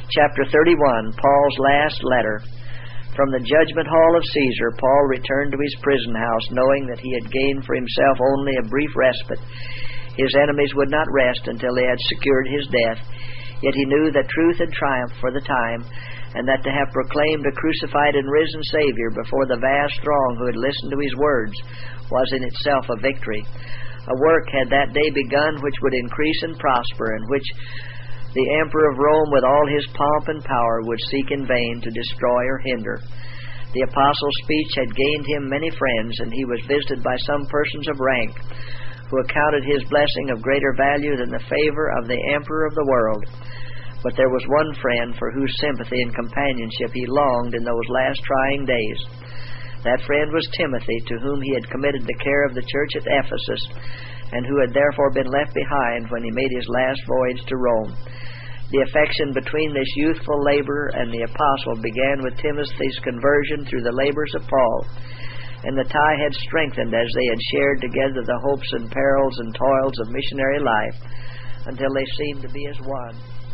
Chapter 31, Paul's last letter. From the judgment hall of Caesar, Paul returned to his prison house, knowing that he had gained for himself only a brief respite. His enemies would not rest until they had secured his death. Yet he knew that truth had triumphed for the time, and that to have proclaimed a crucified and risen Savior before the vast throng who had listened to his words was in itself a victory. A work had that day begun which would increase and prosper, and which the Emperor of Rome, with all his pomp and power, would seek in vain to destroy or hinder. The apostle's speech had gained him many friends, and he was visited by some persons of rank, who accounted his blessing of greater value than the favor of the Emperor of the world. But there was one friend for whose sympathy and companionship he longed in those last trying days. That friend was Timothy, to whom he had committed the care of the church at Ephesus, and who had therefore been left behind when he made his last voyage to Rome. The affection between this youthful laborer and the apostle began with Timothy's conversion through the labors of Paul, and the tie had strengthened as they had shared together the hopes and perils and toils of missionary life, until they seemed to be as one.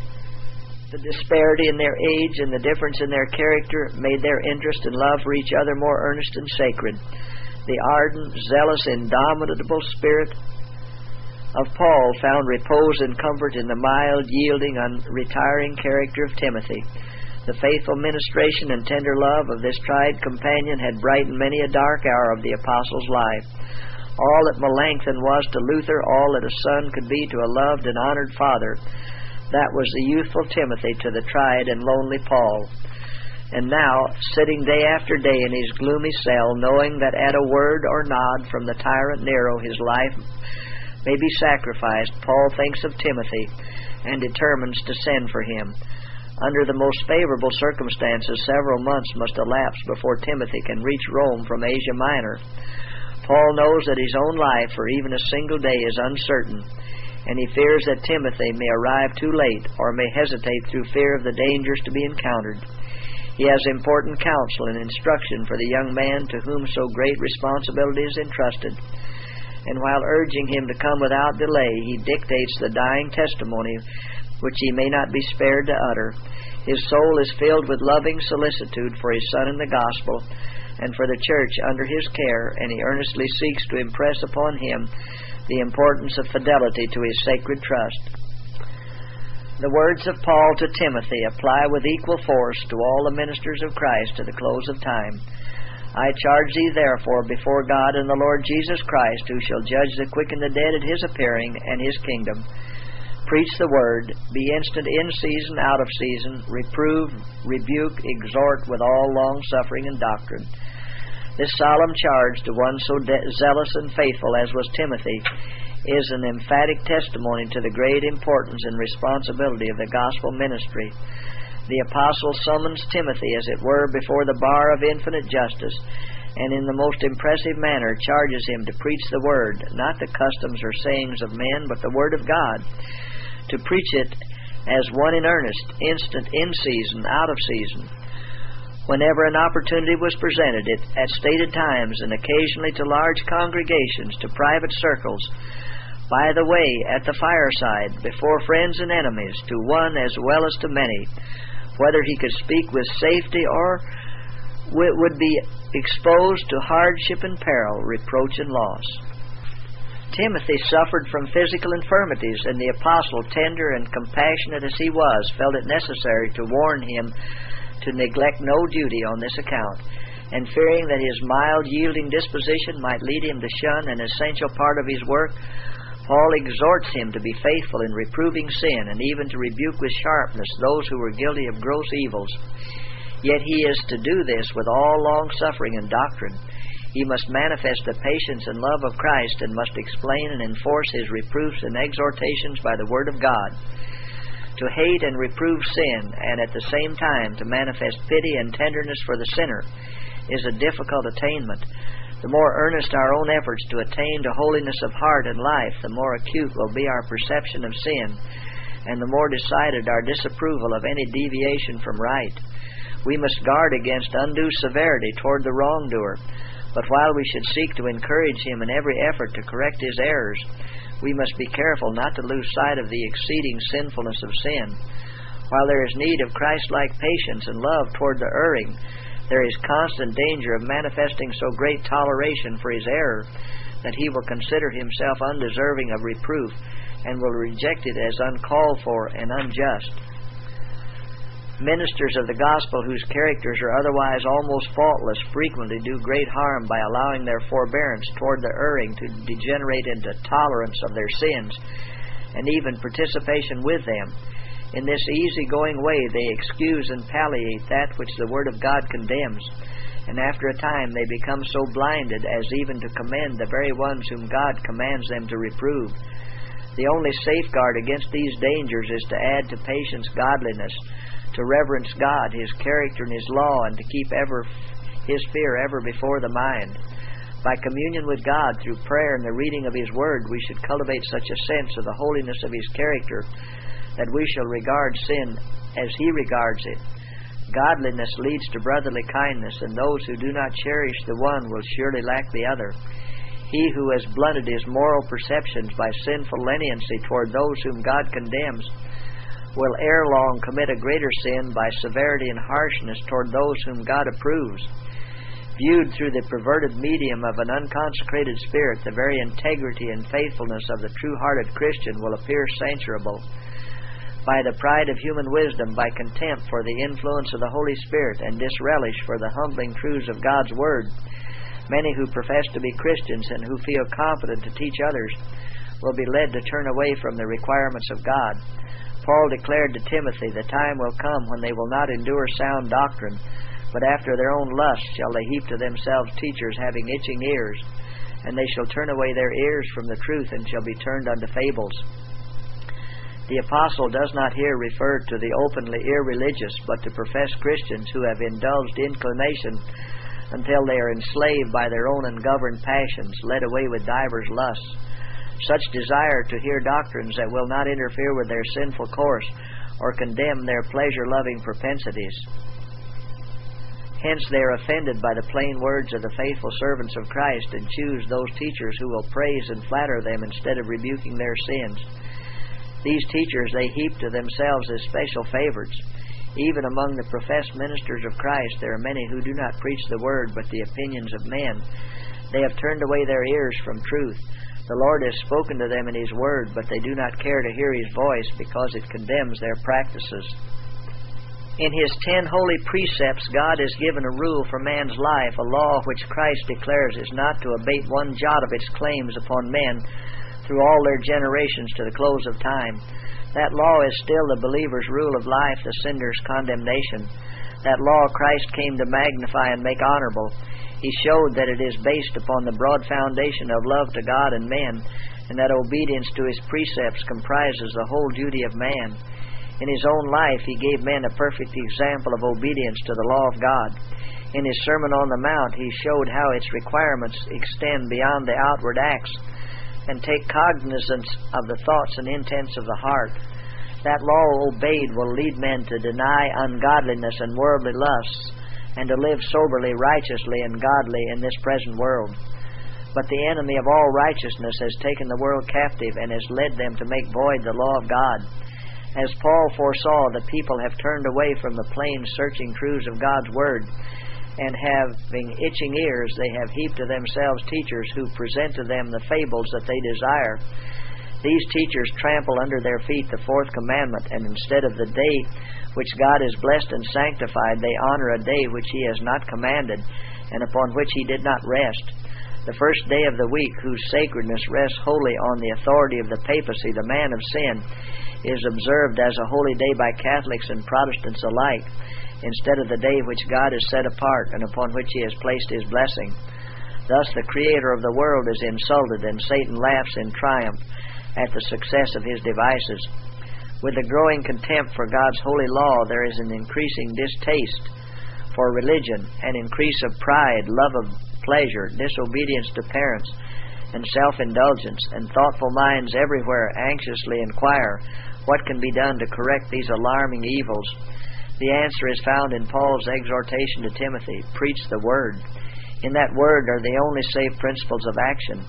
The disparity in their age and the difference in their character made their interest and love for each other more earnest and sacred. The ardent, zealous, indomitable spirit of Paul found repose and comfort in the mild, yielding, unretiring character of Timothy. The faithful ministration and tender love of this tried companion had brightened many a dark hour of the apostle's life. All that Melanchthon was to Luther, all that a son could be to a loved and honored father, that was the youthful Timothy to the tried and lonely Paul. And now, sitting day after day in his gloomy cell, knowing that at a word or nod from the tyrant Nero his life may be sacrificed, Paul thinks of Timothy and determines to send for him. Under the most favorable circumstances, several months must elapse before Timothy can reach Rome from Asia Minor. Paul knows that his own life for even a single day is uncertain, and he fears that Timothy may arrive too late or may hesitate through fear of the dangers to be encountered. He has important counsel and instruction for the young man to whom so great responsibility is entrusted, and while urging him to come without delay, he dictates the dying testimony which he may not be spared to utter. His soul is filled with loving solicitude for his son in the gospel and for the church under his care, and he earnestly seeks to impress upon him the importance of fidelity to his sacred trust. The words of Paul to Timothy apply with equal force to all the ministers of Christ to the close of time. I charge thee therefore before God and the Lord Jesus Christ, who shall judge the quick and the dead at his appearing and his kingdom. Preach the word, be instant in season, out of season, reprove, rebuke, exhort with all long-suffering and doctrine. This solemn charge to one so zealous and faithful as was Timothy is an emphatic testimony to the great importance and responsibility of the gospel ministry. The apostle summons Timothy, as it were, before the bar of infinite justice, and in the most impressive manner charges him to preach the word, not the customs or sayings of men, but the word of God, to preach it as one in earnest, instant in season, out of season. Whenever an opportunity was presented, it at stated times, and occasionally to large congregations, to private circles, by the way, at the fireside, before friends and enemies, to one as well as to many, whether he could speak with safety or would be exposed to hardship and peril, reproach and loss. Timothy suffered from physical infirmities, and the apostle, tender and compassionate as he was, felt it necessary to warn him to neglect no duty on this account, and fearing that his mild, yielding disposition might lead him to shun an essential part of his work, Paul exhorts him to be faithful in reproving sin, and even to rebuke with sharpness those who were guilty of gross evils. Yet he is to do this with all long-suffering and doctrine. He must manifest the patience and love of Christ, and must explain and enforce his reproofs and exhortations by the word of God. To hate and reprove sin, and at the same time to manifest pity and tenderness for the sinner, is a difficult attainment. The more earnest our own efforts to attain to holiness of heart and life, the more acute will be our perception of sin, and the more decided our disapproval of any deviation from right. We must guard against undue severity toward the wrongdoer, but while we should seek to encourage him in every effort to correct his errors, we must be careful not to lose sight of the exceeding sinfulness of sin. While there is need of Christ-like patience and love toward the erring, there is constant danger of manifesting so great toleration for his error that he will consider himself undeserving of reproof and will reject it as uncalled for and unjust. Ministers of the gospel whose characters are otherwise almost faultless frequently do great harm by allowing their forbearance toward the erring to degenerate into tolerance of their sins and even participation with them. In this easy-going way they excuse and palliate that which the Word of God condemns, and after a time they become so blinded as even to commend the very ones whom God commands them to reprove. The only safeguard against these dangers is to add to patience godliness, to reverence God, His character, and His law, and to keep His fear ever before the mind. By communion with God through prayer and the reading of His Word, we should cultivate such a sense of the holiness of His character that we shall regard sin as He regards it. Godliness leads to brotherly kindness, and those who do not cherish the one will surely lack the other. He who has blunted his moral perceptions by sinful leniency toward those whom God condemns will ere long commit a greater sin by severity and harshness toward those whom God approves. Viewed through the perverted medium of an unconsecrated spirit, the very integrity and faithfulness of the true-hearted Christian will appear censurable. By the pride of human wisdom, by contempt for the influence of the Holy Spirit, and disrelish for the humbling truths of God's Word, many who profess to be Christians and who feel confident to teach others will be led to turn away from the requirements of God. Paul declared to Timothy, the time will come when they will not endure sound doctrine, but after their own lusts shall they heap to themselves teachers having itching ears, and they shall turn away their ears from the truth and shall be turned unto fables. The apostle does not here refer to the openly irreligious, but to professed Christians who have indulged inclination until they are enslaved by their own ungoverned passions, led away with divers lusts. Such desire to hear doctrines that will not interfere with their sinful course or condemn their pleasure-loving propensities. Hence they are offended by the plain words of the faithful servants of Christ and choose those teachers who will praise and flatter them instead of rebuking their sins. These teachers they heap to themselves as special favorites. Even among the professed ministers of Christ there are many who do not preach the Word but the opinions of men. They have turned away their ears from truth. The Lord has spoken to them in His Word, but they do not care to hear His voice because it condemns their practices. In His 10 holy precepts, God has given a rule for man's life, a law which Christ declares is not to abate one jot of its claims upon men through all their generations to the close of time. That law is still the believer's rule of life, the sinner's condemnation. That law Christ came to magnify and make honorable. He showed that it is based upon the broad foundation of love to God and men, and that obedience to His precepts comprises the whole duty of man. In His own life, He gave men a perfect example of obedience to the law of God. In His Sermon on the Mount, He showed how its requirements extend beyond the outward acts and take cognizance of the thoughts and intents of the heart. That law obeyed will lead men to deny ungodliness and worldly lusts, and to live soberly, righteously, and godly in this present world. But the enemy of all righteousness has taken the world captive and has led them to make void the law of God. As Paul foresaw, the people have turned away from the plain, searching truths of God's Word, and having itching ears, they have heaped to themselves teachers who present to them the fables that they desire. These teachers trample under their feet the fourth commandment, and instead of the day which God has blessed and sanctified, they honor a day which He has not commanded, and upon which He did not rest. The first day of the week, whose sacredness rests wholly on the authority of the papacy, the man of sin, is observed as a holy day by Catholics and Protestants alike, instead of the day which God has set apart and upon which He has placed His blessing. Thus the Creator of the world is insulted, and Satan laughs in triumph at the success of his devices. With the growing contempt for God's holy law, there is an increasing distaste for religion, an increase of pride, love of pleasure, disobedience to parents, and self-indulgence, and thoughtful minds everywhere anxiously inquire what can be done to correct these alarming evils. The answer is found in Paul's exhortation to Timothy, preach the Word. In that Word are the only safe principles of action.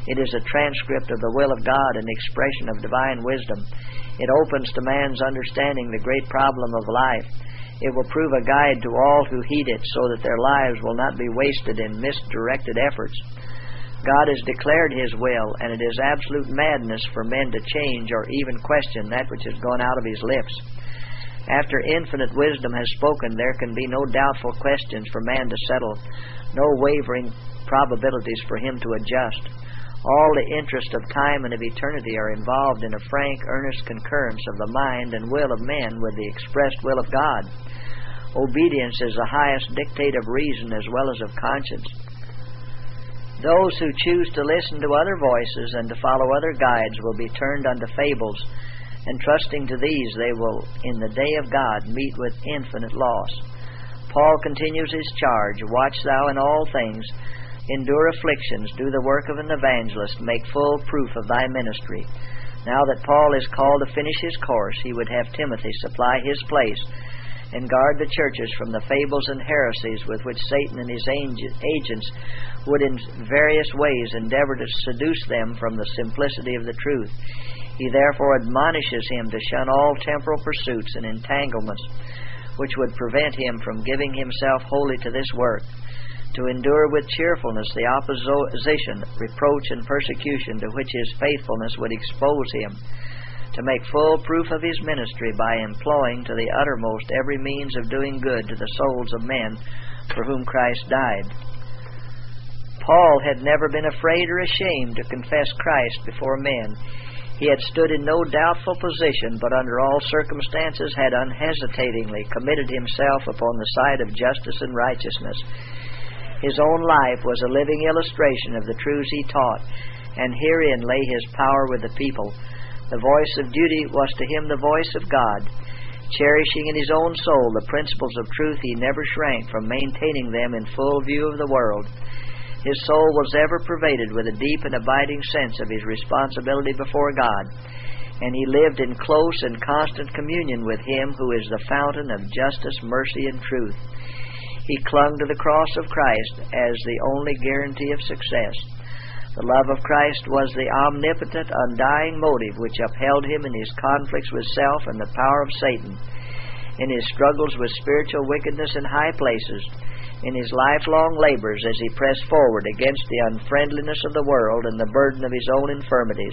It is a transcript of the will of God and expression of divine wisdom. It opens to man's understanding the great problem of life. It will prove a guide to all who heed it, so that their lives will not be wasted in misdirected efforts. God has declared His will, and it is absolute madness for men to change or even question that which has gone out of His lips. After infinite wisdom has spoken, there can be no doubtful questions for man to settle, no wavering probabilities for him to adjust. All the interest of time and of eternity are involved in a frank, earnest concurrence of the mind and will of men with the expressed will of God. Obedience is the highest dictate of reason as well as of conscience. Those who choose to listen to other voices and to follow other guides will be turned unto fables, and trusting to these they will, in the day of God, meet with infinite loss. Paul continues his charge, "Watch thou in all things, endure afflictions, do the work of an evangelist, make full proof of thy ministry." Now that Paul is called to finish his course, he would have Timothy supply his place and guard the churches from the fables and heresies with which Satan and his agents would in various ways endeavor to seduce them from the simplicity of the truth. He therefore admonishes him to shun all temporal pursuits and entanglements which would prevent him from giving himself wholly to this work, to endure with cheerfulness the opposition, reproach, and persecution to which his faithfulness would expose him, to make full proof of his ministry by employing to the uttermost every means of doing good to the souls of men for whom Christ died. Paul had never been afraid or ashamed to confess Christ before men. He had stood in no doubtful position, but under all circumstances had unhesitatingly committed himself upon the side of justice and righteousness. His own life was a living illustration of the truths he taught, and herein lay his power with the people. The voice of duty was to him the voice of God. Cherishing in his own soul the principles of truth, he never shrank from maintaining them in full view of the world. His soul was ever pervaded with a deep and abiding sense of his responsibility before God, and he lived in close and constant communion with Him who is the fountain of justice, mercy, and truth. He clung to the cross of Christ as the only guarantee of success. The love of Christ was the omnipotent, undying motive which upheld him in his conflicts with self and the power of Satan, in his struggles with spiritual wickedness in high places, in his lifelong labors as he pressed forward against the unfriendliness of the world and the burden of his own infirmities.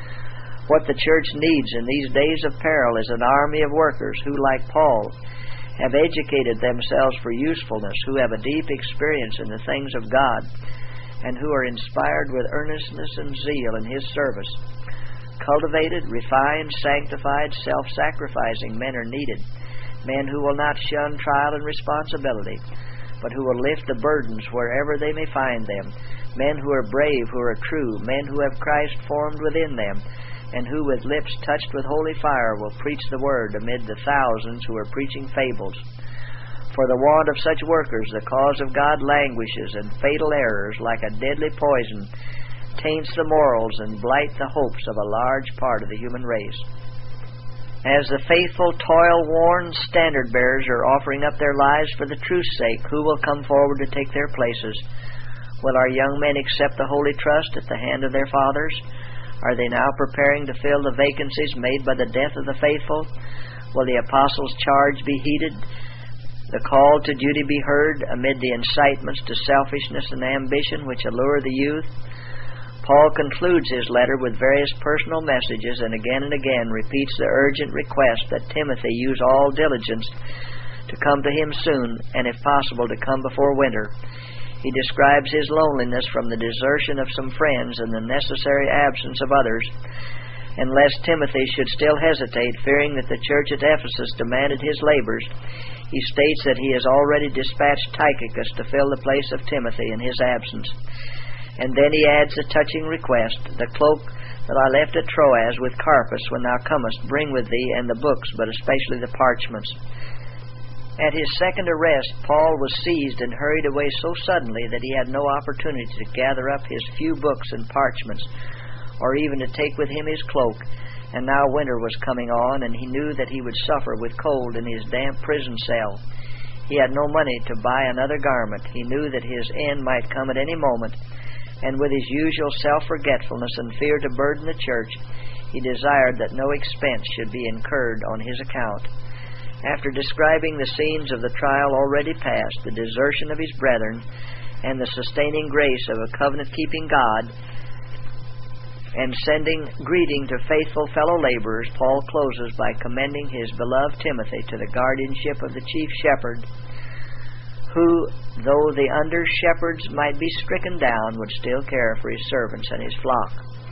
What the church needs in these days of peril is an army of workers who, like Paul, have educated themselves for usefulness, who have a deep experience in the things of God, and who are inspired with earnestness and zeal in His service. Cultivated, refined, sanctified, self-sacrificing men are needed, men who will not shun trial and responsibility, but who will lift the burdens wherever they may find them, men who are brave, who are true, men who have Christ formed within them, and who with lips touched with holy fire will preach the word amid the thousands who are preaching fables. For the want of such workers, the cause of God languishes, and fatal errors, like a deadly poison, taints the morals and blight the hopes of a large part of the human race. As the faithful, toil-worn standard-bearers are offering up their lives for the truth's sake, who will come forward to take their places? Will our young men accept the holy trust at the hand of their fathers? Are they now preparing to fill the vacancies made by the death of the faithful? Will the apostles' charge be heeded, the call to duty be heard amid the incitements to selfishness and ambition which allure the youth? Paul concludes his letter with various personal messages and again repeats the urgent request that Timothy use all diligence to come to him soon, and if possible to come before winter. He describes his loneliness from the desertion of some friends and the necessary absence of others. And lest Timothy should still hesitate, fearing that the church at Ephesus demanded his labors, he states that he has already dispatched Tychicus to fill the place of Timothy in his absence. And then he adds a touching request, "The cloak that I left at Troas with Carpus, when thou comest, bring with thee, and the books, but especially the parchments." At his second arrest, Paul was seized and hurried away so suddenly that he had no opportunity to gather up his few books and parchments, or even to take with him his cloak. And now winter was coming on, and he knew that he would suffer with cold in his damp prison cell. He had no money to buy another garment. He knew that his end might come at any moment, and with his usual self-forgetfulness and fear to burden the church, he desired that no expense should be incurred on his account. After describing the scenes of the trial already past, the desertion of his brethren, and the sustaining grace of a covenant-keeping God, and sending greeting to faithful fellow laborers, Paul closes by commending his beloved Timothy to the guardianship of the chief shepherd, who, though the under-shepherds might be stricken down, would still care for his servants and his flock.